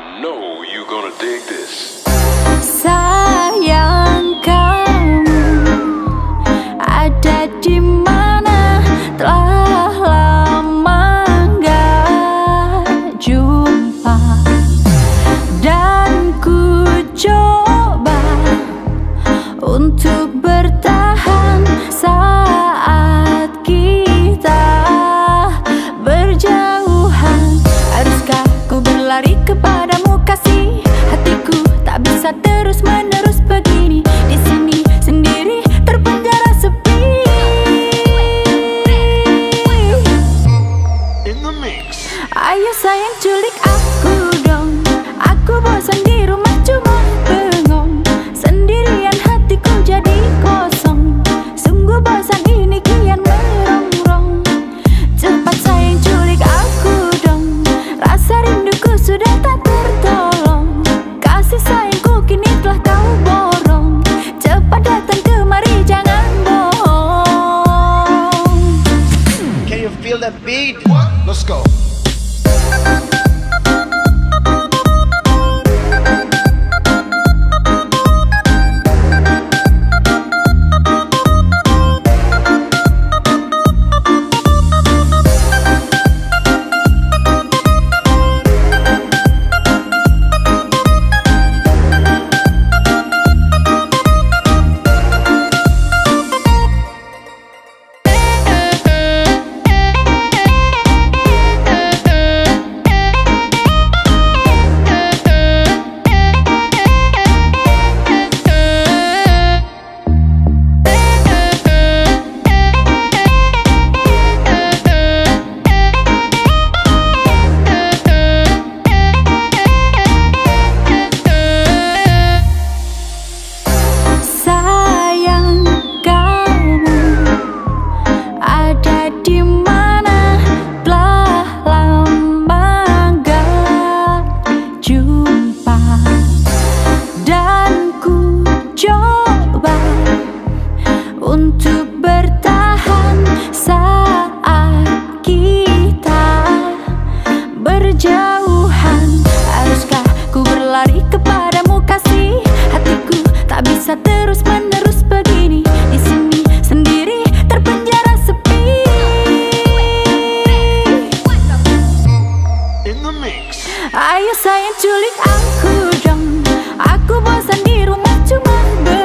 know you gonna dig this. Sayang, kamu ada di mana? Telah lama gak jumpa, dan ku coba untuk bertahan saat kita berjauhan. Haruskah ku berlari kepadamu kasih? Hatiku tak bisa terus-menerus begini, di sini sendiri terpenjara sepi. In the mix. Ayo sayang culik aku dong, aku bosan di rumah cuma bengong. Sendirian hatiku jadi kosong, sungguh bosan ini kian merongrong. Cepat sayang culik aku dong, rasa rinduku sudah tak tertolong. Kasih sayangku kini telah kau borong, cepat datang kemari jangan bohong. Can you feel that beat? Let's go. Untuk bertahan saat kita berjauhan. Haruskah ku berlari kepadamu kasih? Hatiku tak bisa terus-menerus begini, di sini sendiri terpenjara sepi. In the mix. Ayo sayang culik aku dong, aku bosan di rumah cuma